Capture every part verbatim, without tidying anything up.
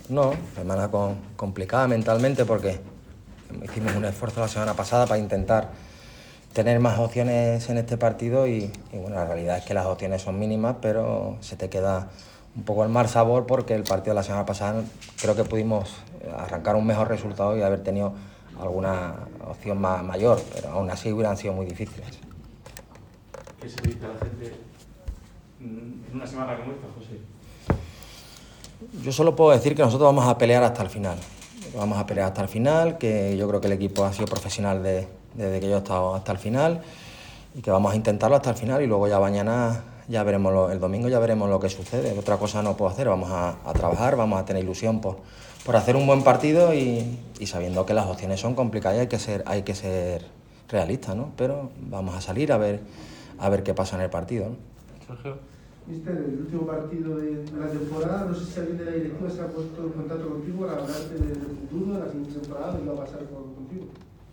No, semana con, complicada mentalmente porque hicimos un esfuerzo la semana pasada para intentar tener más opciones en este partido y, y bueno, la realidad es que las opciones son mínimas, pero se te queda un poco el mal sabor porque el partido de la semana pasada creo que pudimos arrancar un mejor resultado y haber tenido alguna opción más, mayor, pero aún así hubieran sido muy difíciles. ¿Qué se le dice a la gente en una semana como esta, José? Yo solo puedo decir que nosotros vamos a pelear hasta el final. Vamos a pelear hasta el final, que yo creo que el equipo ha sido profesional de, desde que yo he estado hasta el final y que vamos a intentarlo hasta el final y luego ya mañana ya veremos, lo, el domingo ya veremos lo que sucede. Otra cosa no puedo hacer, vamos a, a trabajar, vamos a tener ilusión por, por hacer un buen partido y, y sabiendo que las opciones son complicadas y hay que ser, hay que ser realistas, ¿no? Pero vamos a salir a ver, a ver qué pasa en el partido, ¿no? Sergio. Mister, el último partido de, de la temporada, no sé si alguien de la directiva se ha puesto en contacto contigo para hablarte del futuro, de la siguiente temporada, qué va a pasar con, contigo.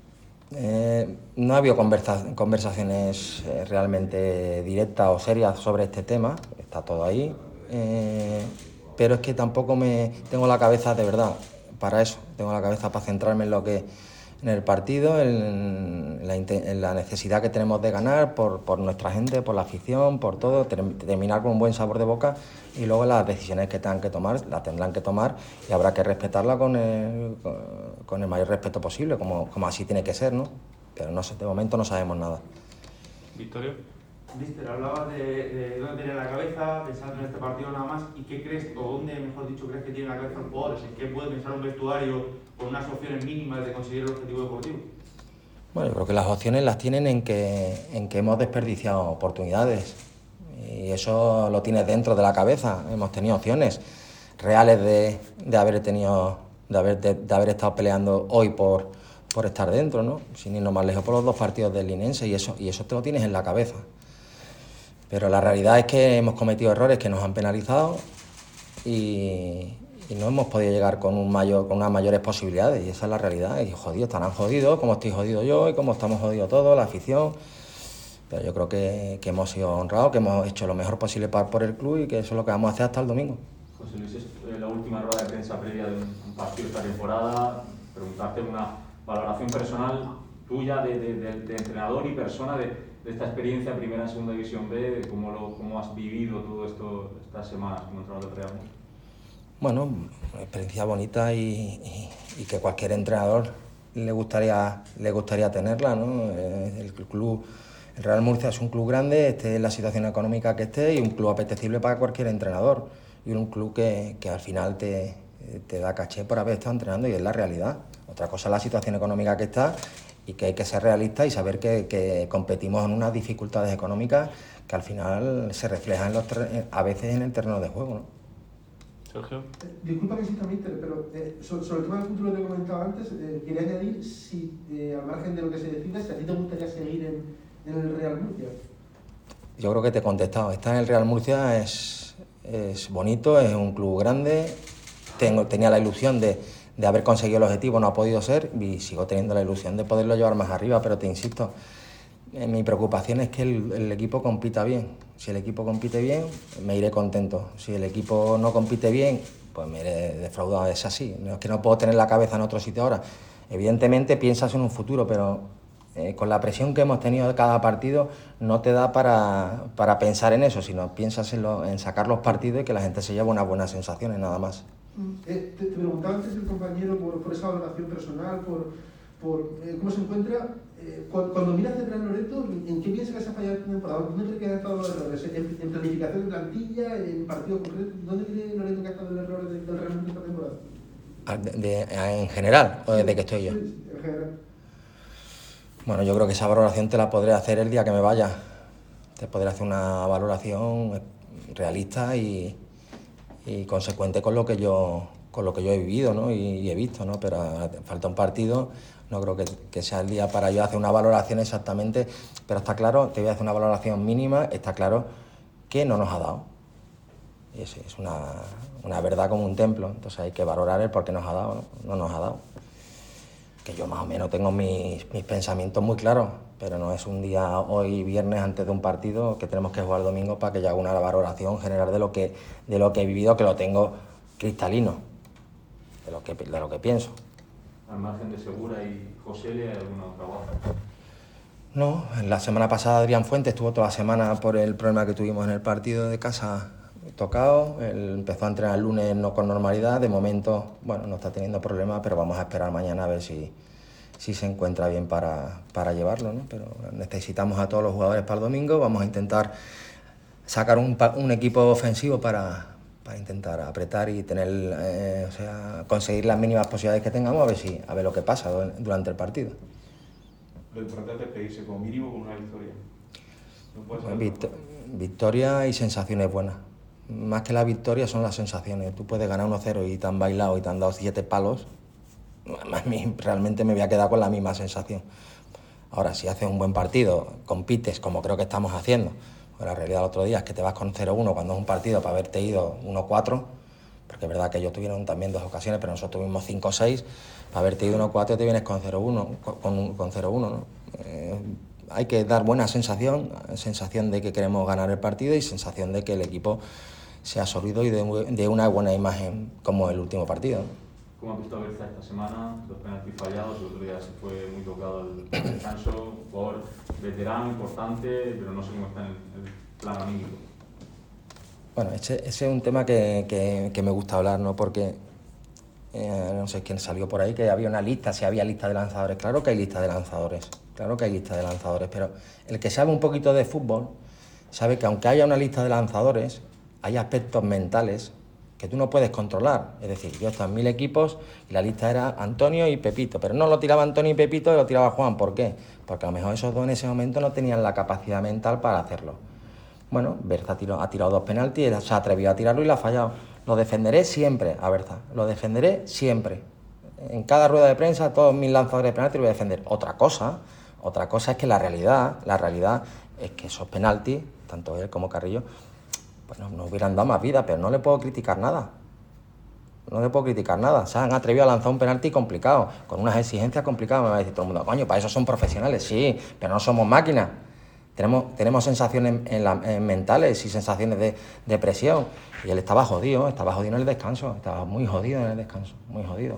Eh, no ha habido conversa, conversaciones eh, realmente directas o serias sobre este tema, está todo ahí, eh, pero es que tampoco me tengo la cabeza de verdad para eso, tengo la cabeza para centrarme en lo que en el partido, en la, en la necesidad que tenemos de ganar por, por nuestra gente, por la afición, por todo, terminar con un buen sabor de boca y luego las decisiones que tengan que tomar, las tendrán que tomar y habrá que respetarla con el, con el mayor respeto posible, como, como así tiene que ser, ¿no? Pero no sé, de momento no sabemos nada. Victorio. Mister, hablabas de, de dónde tiene la cabeza, pensando en este partido nada más, ¿y qué crees, o dónde, mejor dicho, crees que tiene la cabeza los jugadores? ¿En qué puede pensar un vestuario con unas opciones mínimas de conseguir el objetivo deportivo? Bueno, yo creo que las opciones las tienen en que, en que hemos desperdiciado oportunidades y eso lo tienes dentro de la cabeza. Hemos tenido opciones reales de, de haber tenido, de haber, de, de haber estado peleando hoy por, por estar dentro, ¿no? Sin irnos más lejos por los dos partidos del Linense y eso, y eso te lo tienes en la cabeza. Pero la realidad es que hemos cometido errores que nos han penalizado y, y no hemos podido llegar con, un mayor, con unas mayores posibilidades y esa es la realidad. Y jodidos, estarán jodidos como estoy jodido yo y como estamos jodidos todos, la afición. Pero yo creo que, que hemos sido honrados, que hemos hecho lo mejor posible para, por el club y que eso es lo que vamos a hacer hasta el domingo. José Luis, es la última rueda de prensa previa de un partido esta temporada. Preguntarte una valoración personal tuya de, de, de, de entrenador y persona de, de esta experiencia primera en segunda división B, de cómo, lo, cómo has vivido todo esto estas semanas como entrenador de Real. Bueno, una experiencia bonita y, y, y que cualquier entrenador le gustaría, le gustaría tenerla, ¿no? El club, el Real Murcia es un club grande, esté en la situación económica que esté y un club apetecible para cualquier entrenador y un club que, que al final te, te da caché por haber estado entrenando y es la realidad. Otra cosa es la situación económica que está y que hay que ser realistas y saber que, que competimos en unas dificultades económicas que al final se reflejan en los a veces en el terreno de juego, ¿no? Sergio. Eh, disculpa que insista, Mister, pero eh, sobre, sobre el tema del futuro que te comentaba antes, eh, quería añadir si, eh, al margen de lo que se decida, si a ti te gustaría seguir en, en el Real Murcia. Yo creo que te he contestado. Estar en el Real Murcia es, es bonito, es un club grande. Tengo, tenía la ilusión de, de haber conseguido el objetivo, no ha podido ser y sigo teniendo la ilusión de poderlo llevar más arriba, pero te insisto, eh, mi preocupación es que el, el equipo compita bien. Si el equipo compite bien, me iré contento. Si el equipo no compite bien, pues me iré defraudado. Es así. No es que no puedo tener la cabeza en otro sitio ahora. Evidentemente piensas en un futuro, pero eh, con la presión que hemos tenido de cada partido no te da para, para pensar en eso, sino piensas en, lo, en sacar los partidos y que la gente se lleve unas buenas sensaciones, nada más. Eh, te, te preguntaba antes el compañero por, por esa valoración personal, por, por eh, cómo se encuentra. Eh, cuando, cuando miras de Real Loreto, ¿en qué piensas que se ha fallado esta temporada? ¿Dónde crees que han estado los errores? ¿En, en planificación de plantilla? ¿En partido concreto? ¿Dónde cree Loreto que ha estado el error del, del Real Loreto esta temporada? De, de, ¿En general o desde que estoy yo? Sí, en general. Bueno, yo creo que esa valoración te la podré hacer el día que me vaya. Te podré hacer una valoración realista y, y consecuente con lo que yo con lo que yo he vivido, ¿no? y, y he visto, ¿no? Pero falta un partido, no creo que, que sea el día para yo hacer una valoración exactamente, pero está claro, te voy a hacer una valoración mínima, está claro que no nos ha dado. Y es, es una, una verdad como un templo, entonces hay que valorar el por qué nos ha dado, ¿no? No nos ha dado. Que yo más o menos tengo mis, mis pensamientos muy claros, pero no es un día hoy viernes antes de un partido que tenemos que jugar el domingo para que yo haga una valoración general de lo que, de lo que he vivido, que lo tengo cristalino. de lo que, de lo que pienso. Al margen de Segura y José, ¿le hay alguna otra baja? No, la semana pasada Adrián Fuentes estuvo toda la semana por el problema que tuvimos en el partido de casa tocado. Él empezó a entrenar el lunes no con normalidad. De momento, bueno, no está teniendo problemas, pero vamos a esperar mañana a ver si, si se encuentra bien para, para llevarlo, ¿no? Pero necesitamos a todos los jugadores para el domingo. Vamos a intentar sacar un, un equipo ofensivo para, para intentar apretar y tener, eh, o sea, conseguir las mínimas posibilidades que tengamos, a ver si, a ver lo que pasa durante el partido. Lo importante es pedirse como mínimo con una victoria. No puede ser Vict- victoria y sensaciones buenas. Más que la victoria son las sensaciones. Tú puedes ganar uno cero y te han bailado y te han dado siete palos. A mí realmente me voy a quedar con la misma sensación. Ahora, si haces un buen partido, compites como creo que estamos haciendo. La realidad del otro día es que te vas con cero uno cuando es un partido para haberte ido uno cuatro, porque es verdad que ellos tuvieron también dos ocasiones, pero nosotros tuvimos cinco seis. Para haberte ido uno cuatro te vienes con cero uno, con, con cero uno, ¿no? Eh, hay que dar buena sensación, sensación de que queremos ganar el partido y sensación de que el equipo sea sólido y de, de una buena imagen como el último partido, ¿no? ¿Cómo has visto a Berza esta semana? Dos penaltis fallados, el otro día se fue muy tocado el descanso, jugador veterano, importante, pero no sé cómo está en el, el plan anímico. Bueno, ese, ese es un tema que, que, que me gusta hablar, ¿no? Porque eh, no sé quién salió por ahí, que había una lista, si había lista de lanzadores. Claro que hay lista de lanzadores, claro que hay lista de lanzadores, pero el que sabe un poquito de fútbol sabe que aunque haya una lista de lanzadores, hay aspectos mentales que tú no puedes controlar. Es decir, yo estaba en mil equipos y la lista era Antonio y Pepito, pero no lo tiraba Antonio y Pepito, lo tiraba Juan. ¿Por qué? Porque a lo mejor esos dos en ese momento no tenían la capacidad mental para hacerlo. Bueno, Berza tiró, ha tirado dos penaltis, se ha atrevido a tirarlo y lo ha fallado. Lo defenderé siempre a Berza, lo defenderé siempre. En cada rueda de prensa, todos mis lanzadores de penaltis lo voy a defender. Otra cosa, otra cosa es que la realidad, la realidad es que esos penaltis, tanto él como Carrillo, pues no, no hubieran dado más vida, pero no le puedo criticar nada. No le puedo criticar nada. Se han atrevido a lanzar un penalti complicado, con unas exigencias complicadas. Me va a decir todo el mundo, coño, para eso son profesionales. Sí, pero no somos máquinas. Tenemos, tenemos sensaciones en la, en mentales y sensaciones de, de presión. Y él estaba jodido, estaba jodido en el descanso. Estaba muy jodido en el descanso, muy jodido.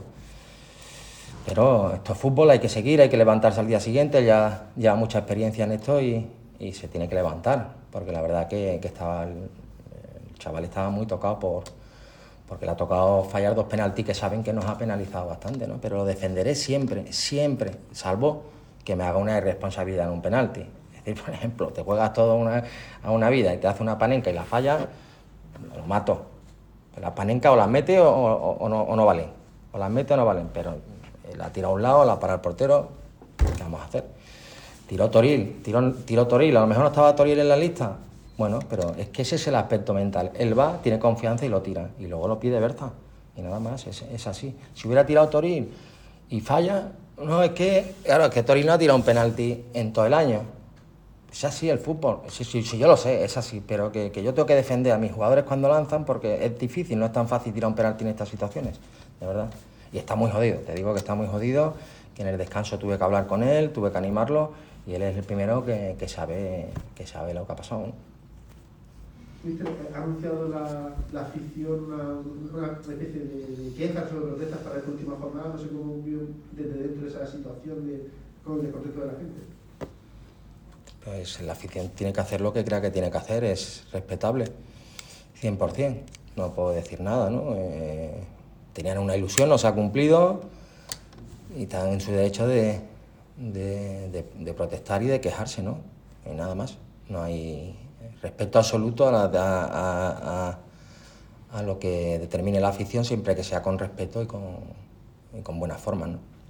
Pero esto es fútbol, hay que seguir, hay que levantarse al día siguiente. Ya lleva mucha experiencia en esto y, y se tiene que levantar. Porque la verdad que, que estaba... El, el chaval estaba muy tocado por... porque le ha tocado fallar dos penaltis que saben que nos ha penalizado bastante, ¿no? Pero lo defenderé siempre, siempre, salvo que me haga una irresponsabilidad en un penalti. Es decir, por ejemplo, te juegas toda una, a una vida y te hace una panenca y la fallas, lo mato. La panenca o las mete o, o, o, no, o no valen. O las mete o no valen, pero la tira a un lado, la para el portero, ¿qué vamos a hacer? Tiró Toril, tiró, tiró Toril, a lo mejor no estaba Toril en la lista. Bueno, pero es que ese es el aspecto mental. Él va, tiene confianza y lo tira. Y luego lo pide Berza. Y nada más, es, es así. Si hubiera tirado Toril y falla, no, es que, claro, es que Toril no ha tirado un penalti en todo el año. Es así el fútbol. Sí, sí, sí, yo lo sé, es así. Pero que, que yo tengo que defender a mis jugadores cuando lanzan porque es difícil, no es tan fácil tirar un penalti en estas situaciones, de verdad. Y está muy jodido, te digo que está muy jodido, que en el descanso tuve que hablar con él, tuve que animarlo y él es el primero que, que, sabe, que sabe lo que ha pasado, ¿no? Mister, ha anunciado la, la afición una, una especie de, de quejas sobre protestas para esta última jornada. No sé cómo vio desde dentro de esa situación de, con el contexto de la gente. Pues la afición tiene que hacer lo que crea que tiene que hacer, es respetable, cien por ciento. No puedo decir nada, ¿no? Eh, tenían una ilusión, no se ha cumplido y están en su derecho de, de, de, de protestar y de quejarse, ¿no? Y nada más, no hay... Respeto absoluto a, la, a, a, a lo que determine la afición, siempre que sea con respeto y con, y con buenas formas, ¿no?